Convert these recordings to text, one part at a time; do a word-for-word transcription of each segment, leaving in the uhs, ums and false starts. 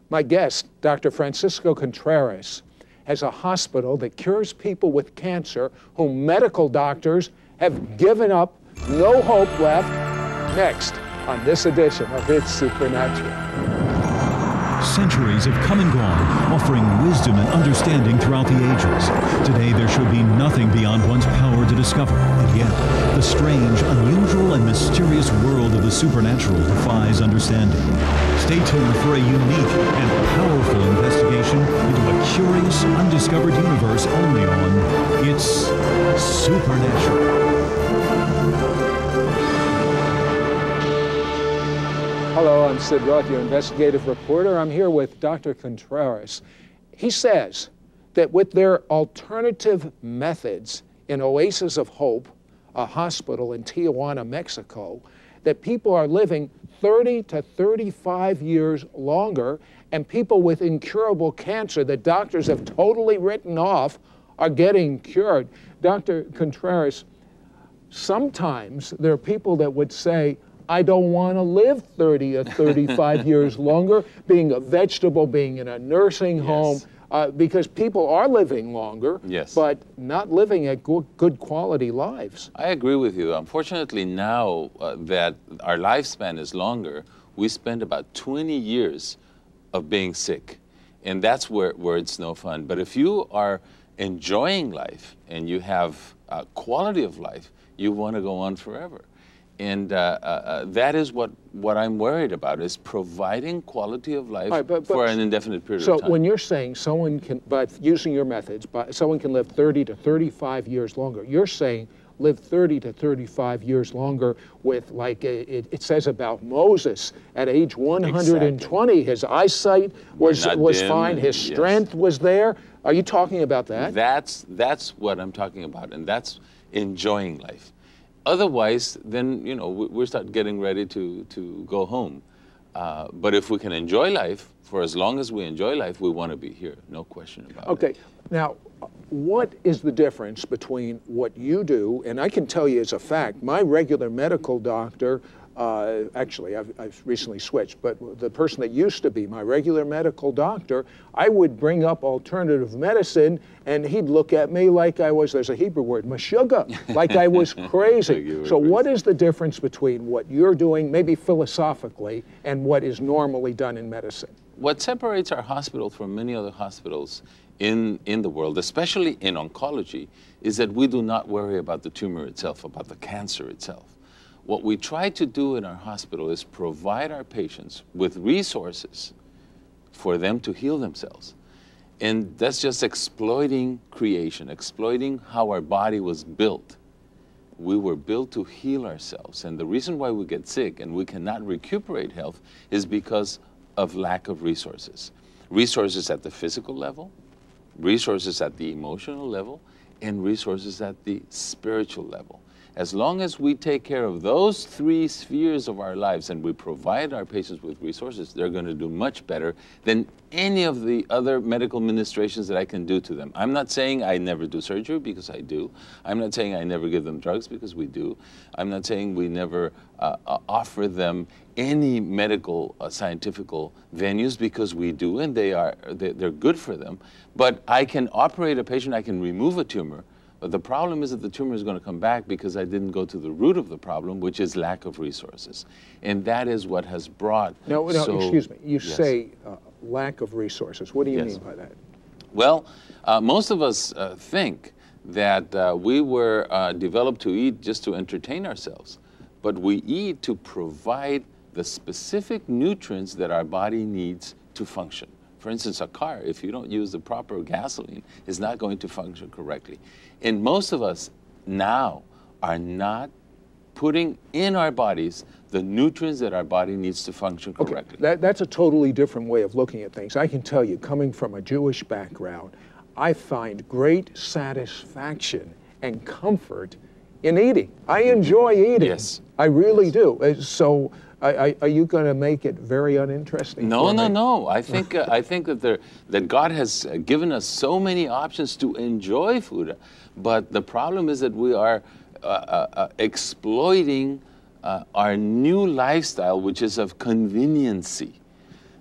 My guest, Doctor Francisco Contreras, has a hospital that cures people with cancer whom medical doctors have given up, no hope left. Next on this edition of It's Supernatural. Centuries have come and gone, offering wisdom and understanding throughout the ages. Today there should be nothing beyond one's power to discover, and yet the strange, unusual, and mysterious world of the supernatural defies understanding. Stay tuned for a unique and powerful investigation into a curious, undiscovered universe only on It's Supernatural. Hello, I'm Sid Roth, your investigative reporter. I'm here with Doctor Contreras. He says that with their alternative methods in Oasis of Hope, a hospital in Tijuana, Mexico, that people are living thirty to thirty-five years longer, and people with incurable cancer that doctors have totally written off are getting cured. Doctor Contreras, sometimes there are people that would say, I don't want to live thirty or thirty-five years longer, being a vegetable, being in a nursing Yes. home, uh, because people are living longer, Yes. but not living at good, good quality lives. I agree with you. Unfortunately, now uh, that our lifespan is longer, we spend about twenty years of being sick. And that's where, where it's no fun. But if you are enjoying life and you have uh, quality of life, you want to go on forever. And uh, uh, that is what, what I'm worried about, is providing quality of life All right, but- but- for an indefinite period So of time. when you're saying someone can, by using your methods, by, someone can live thirty to thirty-five years longer, you're saying live thirty to thirty-five years longer with, like uh, it, it says about Moses, at age one hundred twenty, his eyesight was, Not was dim, fine, his yes. strength was there. Are you talking about that? That's, that's what I'm talking about, and that's enjoying life. Otherwise, then, you know, we, we start getting ready to, to go home. Uh, but if we can enjoy life, for as long as we enjoy life, we want to be here, no question about it. Okay, now, what is the difference between what you do, and I can tell you as a fact, my regular medical doctor, uh, actually, I've, I've recently switched, but the person that used to be my regular medical doctor, I would bring up alternative medicine, and he'd look at me like I was, there's a Hebrew word, mashuga, like I was crazy. You were So crazy. what is the difference between what you're doing, maybe philosophically, and what is normally done in medicine? What separates our hospital from many other hospitals in, in the world, especially in oncology, is that we do not worry about the tumor itself, about the cancer itself. What we try to do in our hospital is provide our patients with resources for them to heal themselves. And that's just exploiting creation, exploiting how our body was built. We were built to heal ourselves. And the reason why we get sick and we cannot recuperate health is because of lack of resources. Resources at the physical level, resources at the emotional level, and resources at the spiritual level. As long as we take care of those three spheres of our lives and we provide our patients with resources, they're going to do much better than any of the other medical ministrations that I can do to them. I'm not saying I never do surgery, because I do. I'm not saying I never give them drugs, because we do. I'm not saying we never uh, uh, offer them any medical uh, scientific venues, because we do, and they are, they, they're good for them. But I can operate a patient, I can remove a tumor, but the problem is that the tumor is going to come back because I didn't go to the root of the problem, which is lack of resources. And that is what has brought... No, no, so, excuse me. You yes. say uh, lack of resources. What do you Yes. mean by that? Well, uh, most of us uh, think that uh, we were uh, developed to eat just to entertain ourselves. But we eat to provide the specific nutrients that our body needs to function. For instance, a car, if you don't use the proper gasoline, is not going to function correctly. And most of us now are not putting in our bodies the nutrients that our body needs to function correctly. Okay, that, that's a totally different way of looking at things. I can tell you, coming from a Jewish background, I find great satisfaction and comfort in eating. I enjoy eating. Yes. I really do. Uh, So I, I, are you going to make it very uninteresting? No, for no, me? no. I think uh, I think that there that God has uh, given us so many options to enjoy food, but the problem is that we are uh, uh, uh, exploiting uh, our new lifestyle, which is of conveniency.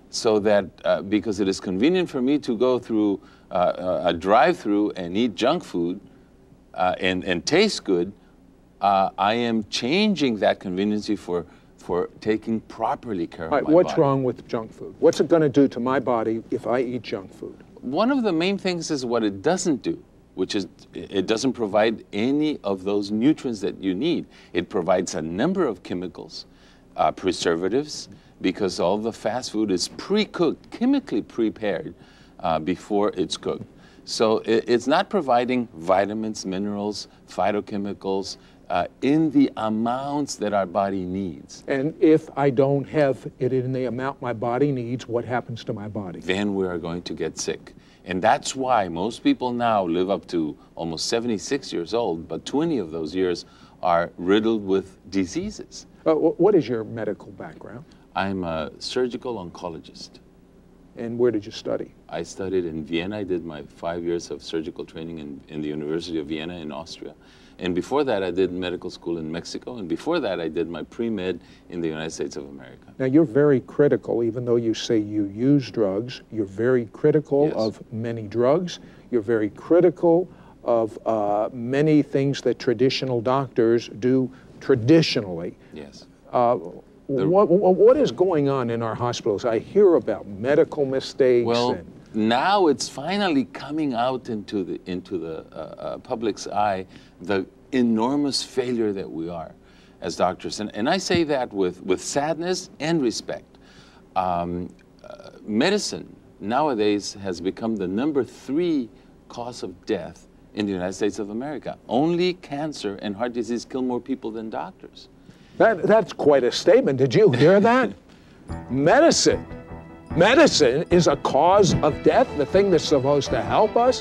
so that uh, because it is convenient for me to go through uh, a drive-through and eat junk food uh, and, and taste good, uh, I am changing that conveniency for, for taking properly care of All right, my what's body. wrong with junk food? What's it going to do to my body if I eat junk food? One of the main things is what it doesn't do, which is it doesn't provide any of those nutrients that you need. It provides a number of chemicals, uh, preservatives, because all the fast food is pre-cooked, chemically prepared uh, before it's cooked. So it, it's not providing vitamins, minerals, phytochemicals uh, in the amounts that our body needs. And if I don't have it in the amount my body needs, what happens to my body? Then we are going to get sick. And that's why most people now live up to almost seventy-six years old, but twenty of those years are riddled with diseases. Uh, wh- what is your medical background? I'm a surgical oncologist. And where did you study? I studied in Vienna. I did my five years of surgical training in, in the University of Vienna in Austria. And before that, I did medical school in Mexico. And before that, I did my pre-med in the United States of America. Now, you're very critical, even though you say you use drugs, you're very critical Yes. of many drugs. You're very critical of uh, many things that traditional doctors do traditionally. Yes. Uh, what, what, what is going on in our hospitals? I hear about medical mistakes. Well, and now it's finally coming out into the, into the uh, uh, public's eye, the enormous failure that we are as doctors. And, and I say that with, with sadness and respect. Um, uh, medicine nowadays has become the number three cause of death in the United States of America. Only cancer and heart disease kill more people than doctors. that, that's quite a statement. Did you hear that? Medicine. Medicine is a cause of death, the thing that's supposed to help us.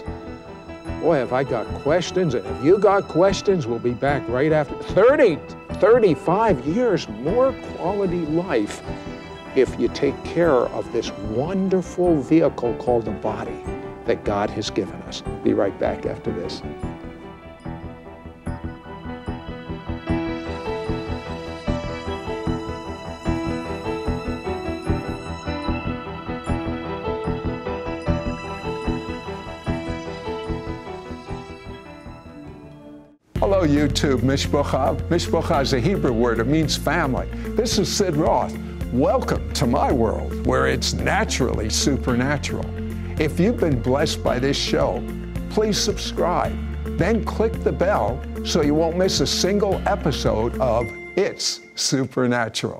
Boy, have I got questions, and if you got questions, we'll be back right after. thirty, thirty-five years more quality life if you take care of this wonderful vehicle called the body that God has given us. Be right back after this. Hello, YouTube. Mishpocha. Mishpocha is a Hebrew word. It means family. This is Sid Roth. Welcome to my world, where it's naturally supernatural. If you've been blessed by this show, please subscribe. Then click the bell so you won't miss a single episode of It's Supernatural.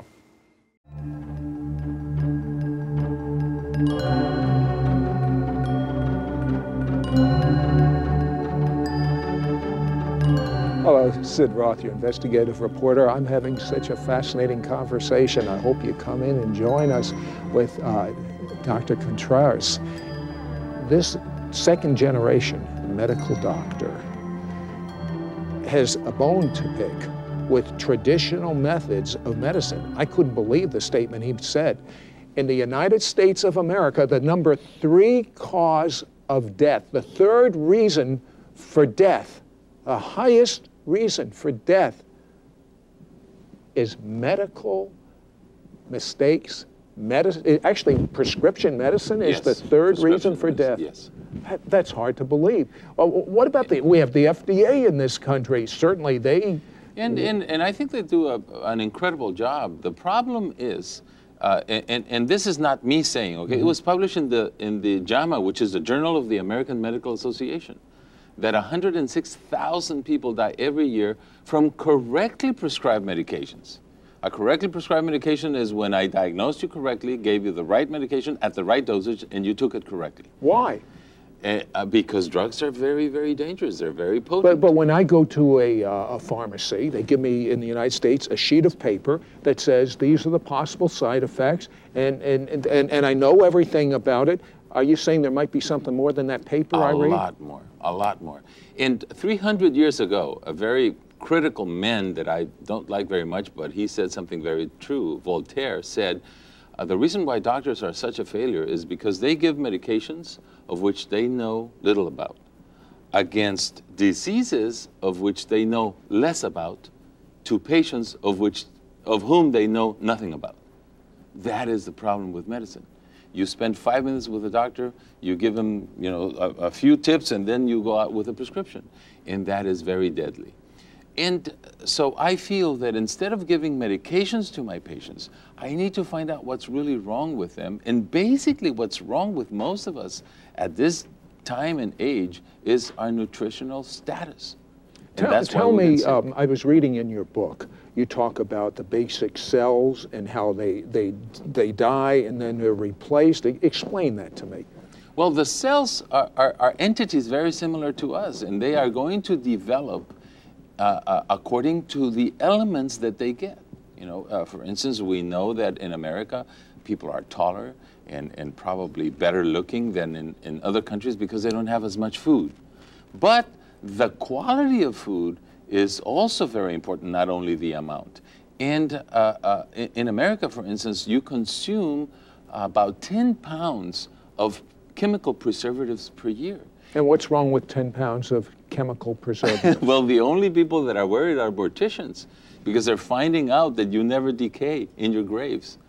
Hello, Sid Roth, your investigative reporter. I'm having such a fascinating conversation. I hope you come in and join us with uh, Doctor Contreras. This second generation medical doctor has a bone to pick with traditional methods of medicine. I couldn't believe the statement he said. In the United States of America, the number three cause of death, the third reason for death, the highest reason for death is medical mistakes. Medicine, actually, prescription medicine is Yes, the third reason for prescription death. medicine, yes. That, that's hard to believe. Well, what about the, we have the F D A in this country. Certainly they... And, and, and I think they do a, an incredible job. The problem is, uh, and, and this is not me saying, okay, mm-hmm. It was published in the, in the JAMA, which is the Journal of the American Medical Association, that one hundred six thousand people die every year from correctly prescribed medications. A correctly prescribed medication is when I diagnosed you correctly, gave you the right medication at the right dosage, and you took it correctly. Why? Uh, uh, because drugs are very, very dangerous. They're very potent. But, but when I go to a, uh, a pharmacy, they give me, in the United States, a sheet of paper that says these are the possible side effects, and, and, and, and, and I know everything about it. Are you saying there might be something more than that paper I read? A lot more, a lot more. And three hundred years ago, a very critical man that I don't like very much, but he said something very true, Voltaire said, uh, the reason why doctors are such a failure is because they give medications of which they know little about, against diseases of which they know less about, to patients of which, of whom they know nothing about. That is the problem with medicine. You spend five minutes with the doctor, you give him, you know, a, a few tips, and then you go out with a prescription. And that is very deadly. And so I feel that instead of giving medications to my patients, I need to find out what's really wrong with them. And basically what's wrong with most of us at this time and age is our nutritional status. And tell tell me, um, I was reading in your book, you talk about the basic cells and how they, they, they die and then they're replaced. Explain that to me. Well, the cells are, are, are entities very similar to us, and they are going to develop uh, uh, according to the elements that they get. You know, uh, for instance, we know that in America, people are taller and, and probably better looking than in, in other countries because they don't have as much food. But the quality of food is also very important, not only the amount. And uh, uh, in, in America, for instance, you consume about ten pounds of chemical preservatives per year. And what's wrong with ten pounds of chemical preservatives? Well, the only people that are worried are morticians, because they're finding out that you never decay in your graves.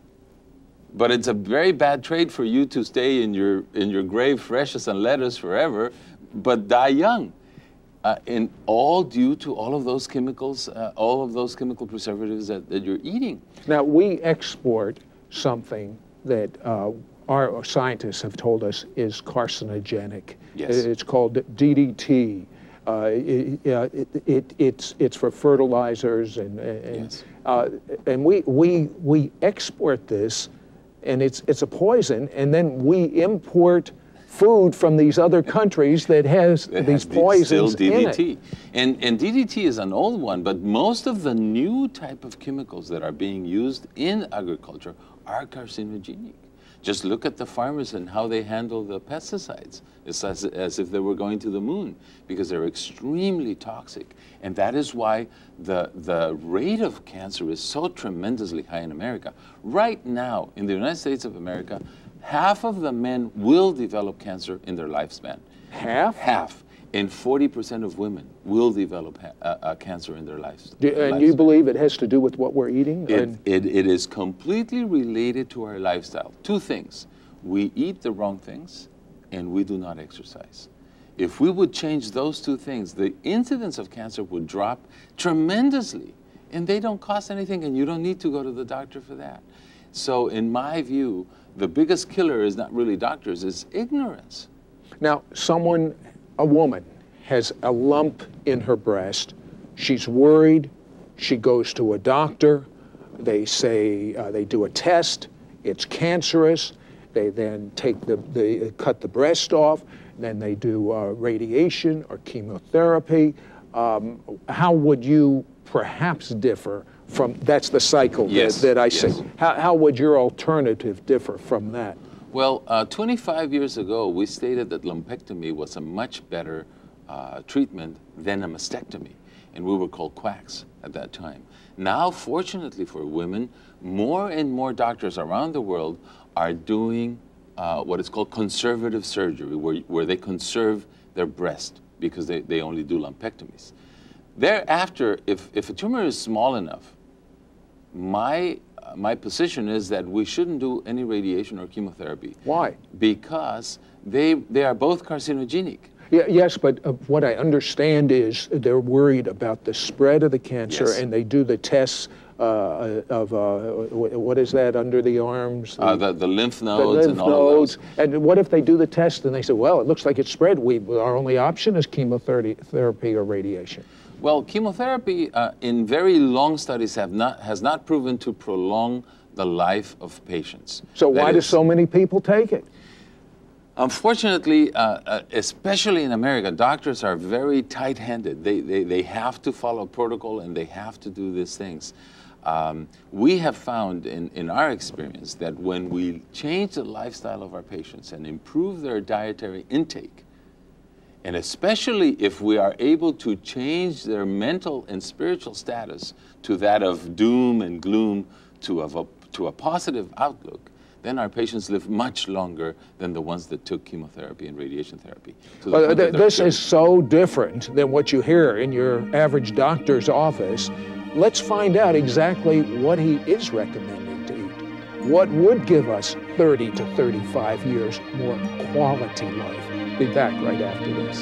But it's a very bad trade for you to stay in your, in your grave fresh as a lettuce forever, but die young. Uh, and all due to all of those chemicals, uh, all of those chemical preservatives that, that you're eating. Now, we export something that uh, our scientists have told us is carcinogenic. Yes. It's called D D T. Uh, it, uh, it, it, it's, it's for fertilizers, and, and, yes. uh, and we, we, we export this, and it's, it's a poison, and then we import food from these other countries that has it these has poisons still D D T. in it. And, and D D T is an old one, but most of the new type of chemicals that are being used in agriculture are carcinogenic. Just look at the farmers and how they handle the pesticides. It's as, as if they were going to the moon, because they're extremely toxic. And that is why the, the rate of cancer is so tremendously high in America. Right now, in the United States of America, half of the men will develop cancer in their lifespan. Half? Half. And forty percent of women will develop ha uh, uh, cancer in their lives. Do, and lifespan. You believe it has to do with what we're eating? It, it, it is completely related to our lifestyle. Two things. We eat the wrong things, and we do not exercise. If we would change those two things, the incidence of cancer would drop tremendously. And they don't cost anything, and you don't need to go to the doctor for that. So in my view, the biggest killer is not really doctors, it's ignorance. Now, someone, a woman, has a lump in her breast. She's worried. She goes to a doctor. They say, uh, they do a test. It's cancerous. They then take the, they cut the breast off. Then they do uh, radiation or chemotherapy. Um, how would you perhaps differ from, that's the cycle yes, that, that I yes. see. How, how would your alternative differ from that? Well, uh, twenty-five years ago, we stated that lumpectomy was a much better uh, treatment than a mastectomy, and we were called quacks at that time. Now, fortunately for women, more and more doctors around the world are doing uh, what is called conservative surgery, where, where they conserve their breast because they, they only do lumpectomies. Thereafter, if, if a tumor is small enough, my My position is that we shouldn't do any radiation or chemotherapy. Why? Because they, they are both carcinogenic. Yeah, yes, but uh, what I understand is they're worried about the spread of the cancer, yes. and they do the tests uh, of, uh, what is that, under the arms? The, uh, the, the lymph nodes the lymph and all nodes. of those. And what if they do the test and they say, well, it looks like it's spread. We, our only option is chemotherapy therapy or radiation. Well, chemotherapy uh, in very long studies have not, has not proven to prolong the life of patients. So why do so many people take it? Unfortunately, uh, uh, especially in America, doctors are very tight-handed. They, they, they have to follow protocol and they have to do these things. Um, we have found in, in our experience that when we change the lifestyle of our patients and improve their dietary intake, and especially if we are able to change their mental and spiritual status to that of doom and gloom to a, to a positive outlook, then our patients live much longer than the ones that took chemotherapy and radiation therapy. So well, th this is so different than what you hear in your average doctor's office. Let's find out exactly what he is recommending to eat. what would give us thirty to thirty-five years more quality life. Be back right after this.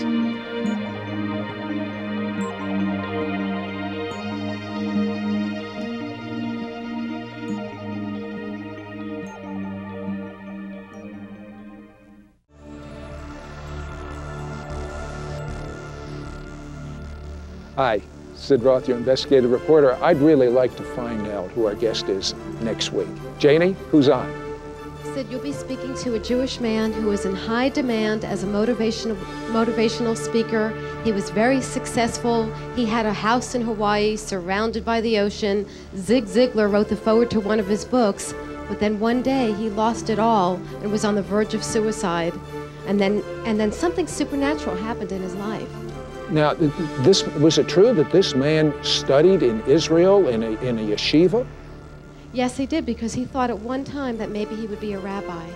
Hi, Sid Roth, your investigative reporter. I'd really like to find out who our guest is next week. Janie, who's on? Sid, you'll be speaking to a Jewish man who is in high demand as a motivational, motivational speaker. He was very successful. He had a house in Hawaii surrounded by the ocean. Zig Ziglar wrote the foreword to one of his books, but then one day he lost it all and was on the verge of suicide. And then, and then something supernatural happened in his life. Now, this, was it true that this man studied in Israel in a, in a yeshiva? Yes, he did, because he thought at one time that maybe he would be a rabbi.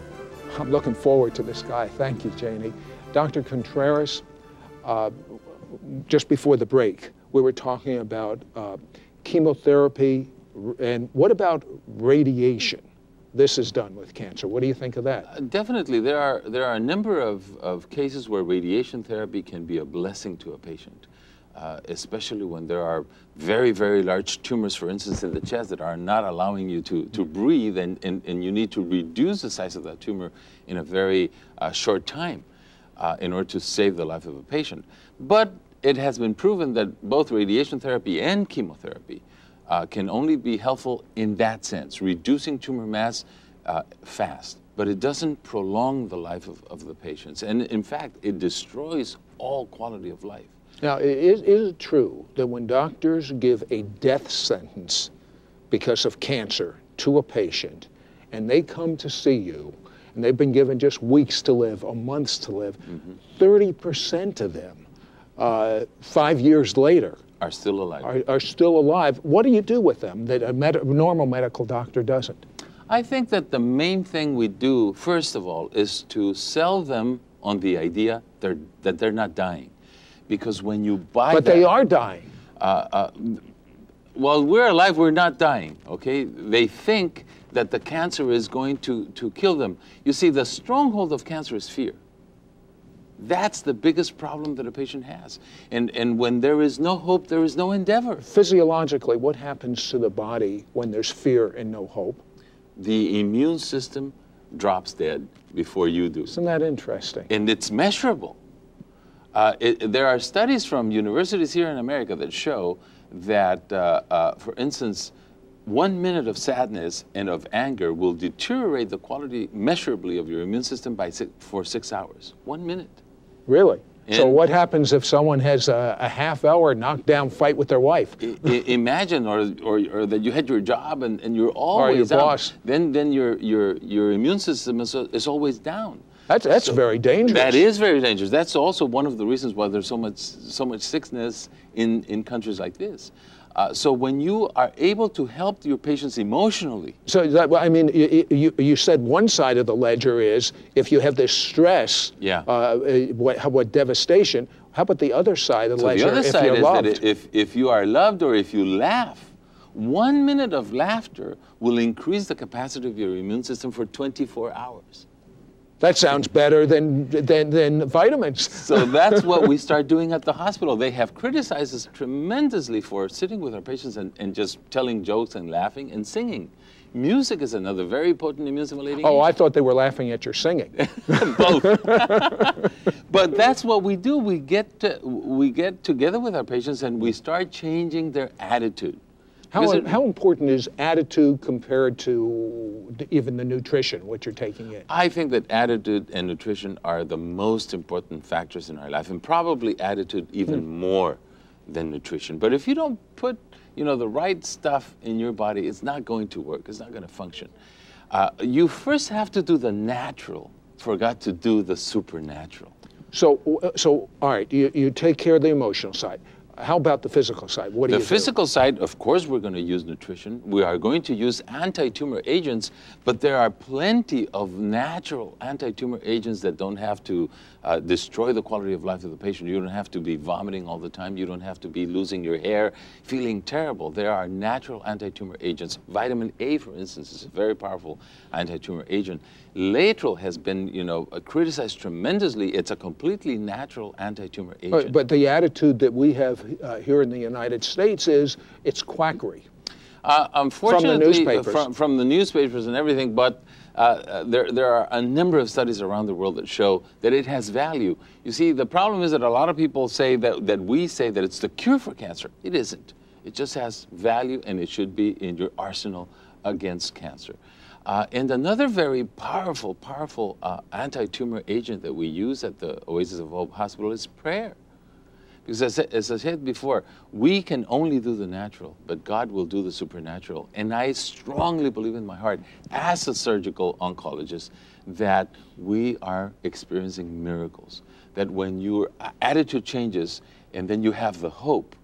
I'm looking forward to this guy. Thank you, Janie. Doctor Contreras, uh, just before the break, we were talking about uh, chemotherapy, and what about radiation? This is done with cancer. What do you think of that? Uh, definitely. There are, there are a number of, of cases where radiation therapy can be a blessing to a patient, uh, especially when there are very, very large tumors, for instance, in the chest that are not allowing you to, to breathe, and, and, and you need to reduce the size of that tumor in a very uh, short time uh, in order to save the life of a patient. But it has been proven that both radiation therapy and chemotherapy Uh, can only be helpful in that sense, reducing tumor mass uh, fast, but it doesn't prolong the life of, of the patients. And in fact, it destroys all quality of life. Now, is, is it true that when doctors give a death sentence because of cancer to a patient, and they come to see you, and they've been given just weeks to live or months to live, thirty percent of them, uh, five years later, Are still alive. Are, are still alive. What do you do with them that a med normal medical doctor doesn't? I think that the main thing we do, first of all, is to sell them on the idea they're, that they're not dying. Because when you buy But that, they are dying. Uh, uh, while we're alive, we're not dying, okay? They think that the cancer is going to, to kill them. You see, the stronghold of cancer is fear. That's the biggest problem that a patient has. And, and when there is no hope, there is no endeavor. Physiologically, what happens to the body when there's fear and no hope? The immune system drops dead before you do. Isn't that interesting? And it's measurable. Uh, it, there are studies from universities here in America that show that, uh, uh, for instance, one minute of sadness and of anger will deteriorate the quality measurably of your immune system by six, for six hours. One minute. Really? And so what happens if someone has a, a half-hour knockdown fight with their wife? I, I, imagine, or, or, or that you had your job and, and you're always or your out. boss. Then, then your, your, your immune system is, is always down. That's, that's So very dangerous. That is very dangerous. That's also one of the reasons why there's so much, so much sickness in, in countries like this. Uh, so when you are able to help your patients emotionally. So that, I mean, you, you, you said one side of the ledger is if you have this stress, yeah. uh, what, what devastation, how about the other side of the so ledger the other if side you're is loved? that if, if you are loved or if you laugh, one minute of laughter will increase the capacity of your immune system for twenty-four hours. That sounds better than, than, than vitamins. So that's what we start doing at the hospital. They have criticized us tremendously for sitting with our patients and, and just telling jokes and laughing and singing. Music is another very potent immune stimulating Oh, agent. I thought they were laughing at your singing. Both. But that's what we do. We get, to, we get together with our patients and we start changing their attitude. How, it, how important is attitude compared to even the nutrition, what you're taking in? I think that attitude and nutrition are the most important factors in our life, and probably attitude even hmm. more than nutrition. But if you don't put, you know, the right stuff in your body, it's not going to work. It's not going to function. Uh, you first have to do the natural, forgot to do the supernatural. So, so all right, you, you take care of the emotional side. How about the physical side? What do The you do? physical side, of course, we're going to use nutrition. We are going to use anti-tumor agents, but there are plenty of natural anti-tumor agents that don't have to uh, destroy the quality of life of the patient. You don't have to be vomiting all the time. You don't have to be losing your hair, feeling terrible. There are natural anti-tumor agents. Vitamin A, for instance, is a very powerful anti-tumor agent. Laetrile has been, you know, uh, criticized tremendously. It's a completely natural anti-tumor agent. But, but the attitude that we have uh, here in the United States is it's quackery. Uh, unfortunately, from the newspapers. From, from the newspapers and everything, but uh, there, there are a number of studies around the world that show that it has value. You see, the problem is that a lot of people say that, that we say that it's the cure for cancer. It isn't. It just has value, and it should be in your arsenal against cancer. Uh, and another very powerful, powerful uh, anti-tumor agent that we use at the Oasis of Hope Hospital is prayer. Because as, as I said before, we can only do the natural, but God will do the supernatural. And I strongly believe in my heart, as a surgical oncologist, that we are experiencing miracles. That when your attitude changes and then you have the hope,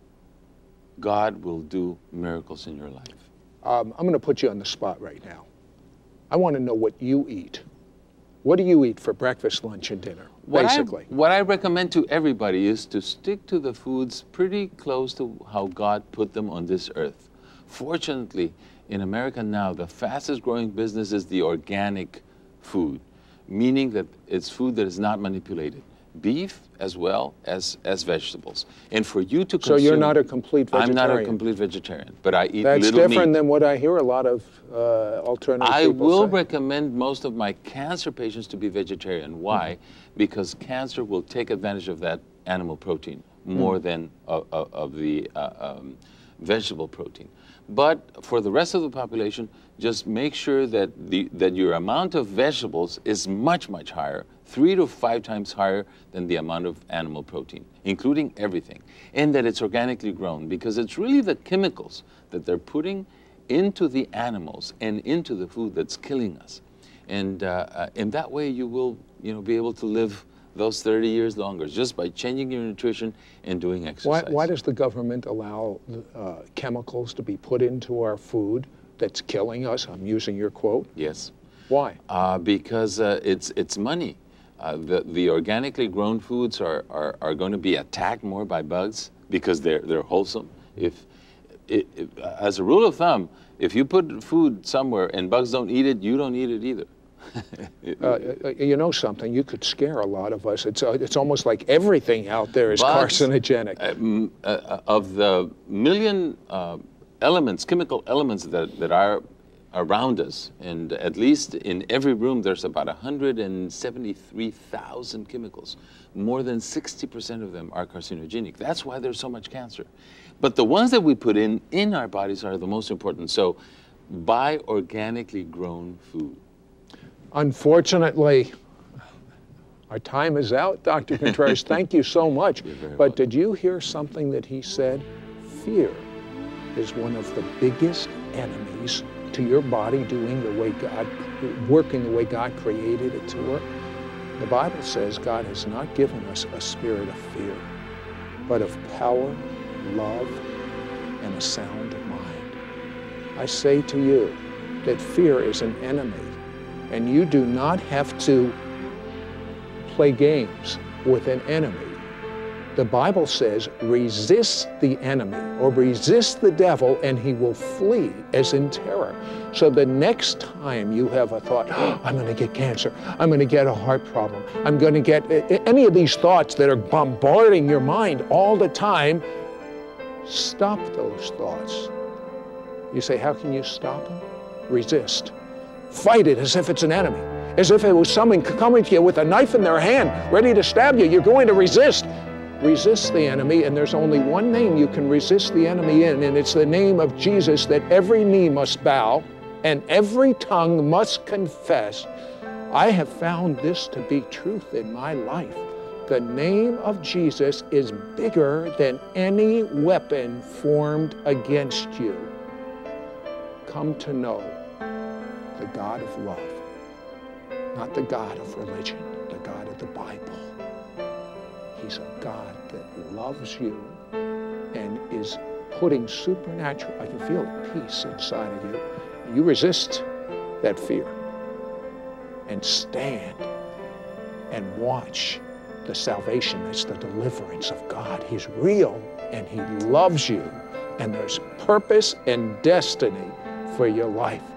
God will do miracles in your life. Um, I'm going to put you on the spot right now. I want to know what you eat. What do you eat for breakfast, lunch, and dinner, basically? What I, what I recommend to everybody is to stick to the foods pretty close to how God put them on this earth. Fortunately, in America now, the fastest growing business is the organic food, meaning that it's food that is not manipulated. Beef as well as, as vegetables. And for you to consume... So you're not a complete vegetarian? I'm not a complete vegetarian, but I eat That's little meat. different than what I hear a lot of uh, alternative I people will say. recommend most of my cancer patients to be vegetarian. Why? Mm-hmm. Because cancer will take advantage of that animal protein more mm. than of, of, of the uh, um, vegetable protein. But for the rest of the population, just make sure that, the, that your amount of vegetables is much, much higher, three to five times higher than the amount of animal protein, including everything, and that it's organically grown, because it's really the chemicals that they're putting into the animals and into the food that's killing us. And uh, in that way, you will, you know, be able to live those thirty years longer, just by changing your nutrition and doing exercise. Why, why does the government allow uh, chemicals to be put into our food that's killing us? I'm using your quote. Yes. Why? Uh, because uh, it's, it's money. Uh, the, the organically grown foods are, are, are going to be attacked more by bugs because they're, they're wholesome. If, it, if, as a rule of thumb, if you put food somewhere and bugs don't eat it, you don't eat it either. uh, you know something, you could scare a lot of us. It's, uh, it's almost like everything out there is bugs, carcinogenic. Uh, uh, of the million uh, elements, chemical elements that, that are around us, and at least in every room there's about one hundred seventy-three thousand chemicals. More than sixty percent of them are carcinogenic. That's why there's so much cancer. But the ones that we put in in our bodies are the most important. So buy organically grown food. Unfortunately, our time is out, Doctor Contreras. Thank you so much. But welcome. Did you hear something that he said? Fear is one of the biggest enemies to your body doing the way God, working the way God created it to work. The Bible says God has not given us a spirit of fear, but of power, love, and a sound mind. I say to you that fear is an enemy, and you do not have to play games with an enemy. The Bible says, resist the enemy, or resist the devil, and he will flee as in terror. So the next time you have a thought, oh, I'm going to get cancer, I'm going to get a heart problem, I'm going to get any of these thoughts that are bombarding your mind all the time, stop those thoughts. You say, how can you stop them? Resist. Fight it as if it's an enemy, as if it was someone coming to you with a knife in their hand, ready to stab you. You're going to resist. Resist the enemy, and there's only one name you can resist the enemy in, and it's the name of Jesus, that every knee must bow and every tongue must confess. I have found this to be truth in my life. The name of Jesus is bigger than any weapon formed against you. Come to know the God of love, not the God of religion, the God of the Bible. He's a God that loves you and is putting supernatural, I can feel it, peace inside of you. You resist that fear and stand and watch the salvation. It's the deliverance of God. He's real and He loves you, and there's purpose and destiny for your life.